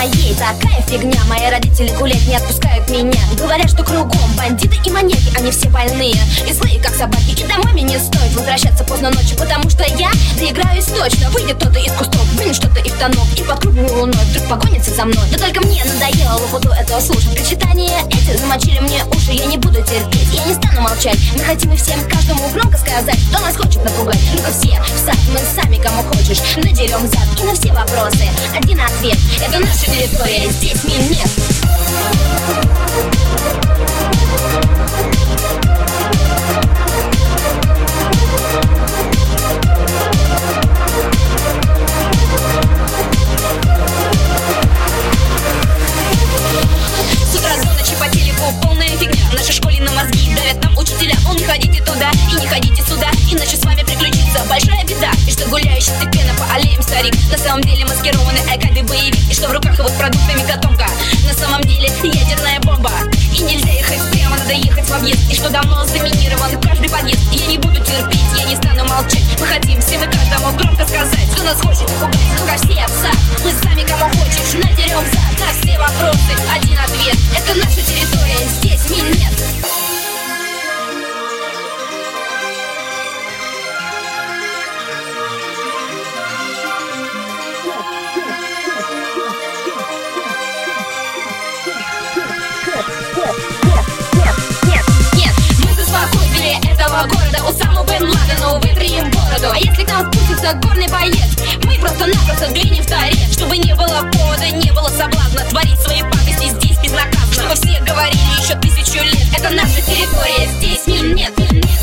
моей такая фигня. Мои родители гулять не отпускают меня. Говорят, что кругом бандиты и маньяки, они все больные и злые, как собаки. И домой мне не стоит возвращаться поздно ночью, потому что я доиграюсь точно. Выйдет кто-то из кустов, вынет что-то из штанов и под круглой луной вдруг погонится за мной. Но только мне надоело лопоту этого слушать. Причитания эти замочили мне уши, я не буду терпеть, я не стану молчать. Мы хотим и всем каждому громко сказать, кто нас хочет напугать. Ну-ка все в сад, мы сами кому хочешь надерем зад. И на все вопросы один ответ: это наша территория, здесь мин нет. С утра до ночи по телеку полная фигня. В нашей школе на мозги давят нам учителя. Не ходите туда и не ходите сюда, иначе с вами приключится большая беда. И что гуляющий степенно по аллеям старик на самом деле маскированный айкады боевик. И что в руках его с продуктами котомка на самом деле ядерная бомба. И нельзя ехать прямо, надо ехать в объезд. И что давно заминирован каждый подъезд. И я не буду терпеть, я не стану молчать. Мы хотим всем и каждому громко сказать, кто нас хочет пугать. Ну-ка все в сад, мы сами кому хочешь надерем зад. На все вопросы один ответ: это наша территория, здесь мин нет. Этого города у самого Бен Ладена вытрием бороду. А если к нам спустится горный боец, мы просто-напросто двинем в торец. Чтобы не было повода, не было соблазна творить свои пакости здесь безнаказанно. Чтобы все говорили еще 1000 лет: это наша территория, здесь мин нет.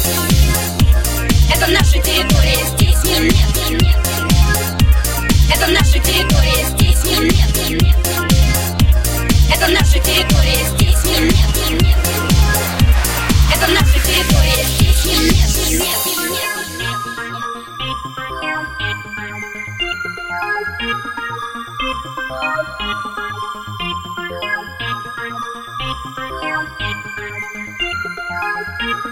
Это наша территория, здесь мин нет. Это наша территория, здесь мин нет. Это наша территория, здесь мин нет. Это наша территория, здесь мин нет. Thank you.